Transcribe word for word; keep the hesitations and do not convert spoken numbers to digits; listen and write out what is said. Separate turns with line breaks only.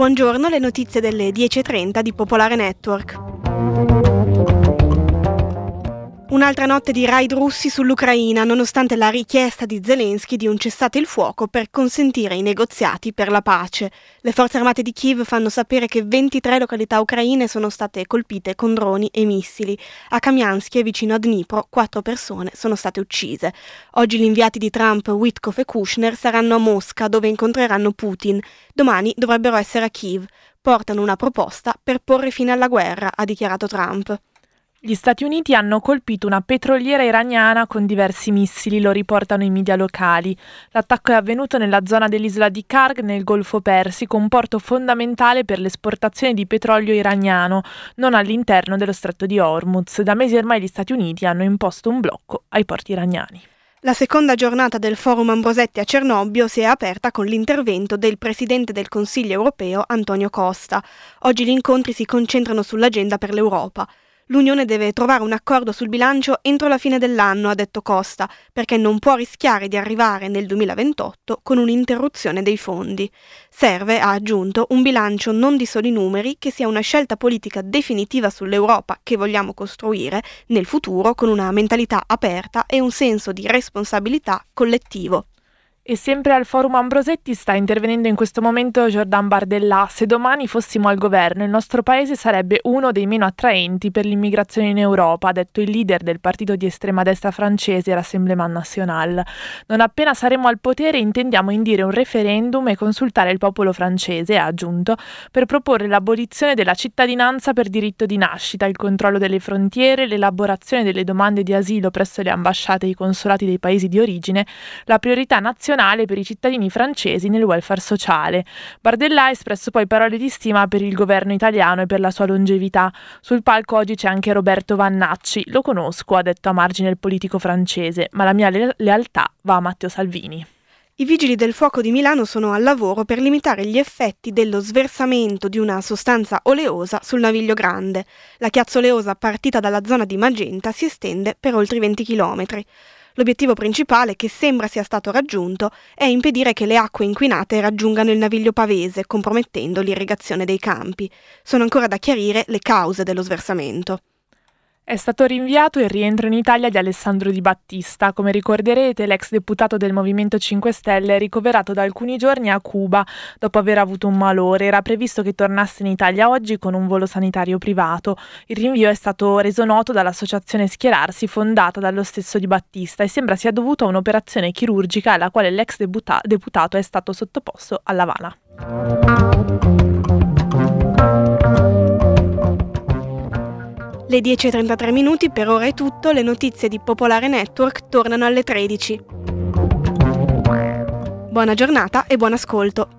Buongiorno, le notizie delle dieci e trenta di Popolare Network. Un'altra notte di raid russi sull'Ucraina, nonostante la richiesta di Zelensky di un cessate il fuoco per consentire i negoziati per la pace. Le forze armate di Kiev fanno sapere che ventitré località ucraine sono state colpite con droni e missili. A Kamiansk, vicino a Dnipro, quattro persone sono state uccise. Oggi gli inviati di Trump, Witkoff e Kushner, saranno a Mosca, dove incontreranno Putin. Domani dovrebbero essere a Kiev. Portano una proposta per porre fine alla guerra, ha dichiarato Trump.
Gli Stati Uniti hanno colpito una petroliera iraniana con diversi missili, lo riportano i media locali. L'attacco è avvenuto nella zona dell'isola di Karg, nel Golfo Persico, un porto fondamentale per l'esportazione di petrolio iraniano, non all'interno dello stretto di Hormuz. Da mesi ormai gli Stati Uniti hanno imposto un blocco ai porti iraniani.
La seconda giornata del Forum Ambrosetti a Cernobbio si è aperta con l'intervento del Presidente del Consiglio europeo Antonio Costa. Oggi gli incontri si concentrano sull'agenda per l'Europa. L'Unione deve trovare un accordo sul bilancio entro la fine dell'anno, ha detto Costa, perché non può rischiare di arrivare nel duemilaventotto con un'interruzione dei fondi. Serve, ha aggiunto, un bilancio non di soli numeri, che sia una scelta politica definitiva sull'Europa che vogliamo costruire nel futuro con una mentalità aperta e un senso di responsabilità collettivo.
E sempre al Forum Ambrosetti sta intervenendo in questo momento Jordan Bardella. Se domani fossimo al governo, il nostro paese sarebbe uno dei meno attraenti per l'immigrazione in Europa, ha detto il leader del partito di estrema destra francese, Rassemblement National. Non appena saremo al potere intendiamo indire un referendum e consultare il popolo francese, ha aggiunto, per proporre l'abolizione della cittadinanza per diritto di nascita, il controllo delle frontiere, l'elaborazione delle domande di asilo presso le ambasciate e i consolati dei paesi di origine, la priorità nazionale per i cittadini francesi nel welfare sociale. Bardella ha espresso poi parole di stima per il governo italiano e per la sua longevità. Sul palco oggi c'è anche Roberto Vannacci. Lo conosco, ha detto a margine il politico francese, ma la mia le- lealtà va a Matteo Salvini.
I vigili del fuoco di Milano sono al lavoro per limitare gli effetti dello sversamento di una sostanza oleosa sul Naviglio Grande. La chiazza oleosa partita dalla zona di Magenta si estende per oltre venti chilometri. L'obiettivo principale, che sembra sia stato raggiunto, è impedire che le acque inquinate raggiungano il Naviglio Pavese, compromettendo l'irrigazione dei campi. Sono ancora da chiarire le cause dello sversamento.
È stato rinviato il rientro in Italia di Alessandro Di Battista. Come ricorderete, l'ex deputato del Movimento cinque Stelle è ricoverato da alcuni giorni a Cuba dopo aver avuto un malore. Era previsto che tornasse in Italia oggi con un volo sanitario privato. Il rinvio è stato reso noto dall'associazione Schierarsi, fondata dallo stesso Di Battista, e sembra sia dovuto a un'operazione chirurgica alla quale l'ex deputa- deputato è stato sottoposto a L'Avana.
Le dieci e trentatré minuti, per ora è tutto. Le notizie di Popolare Network tornano alle tredici. Buona giornata e buon ascolto.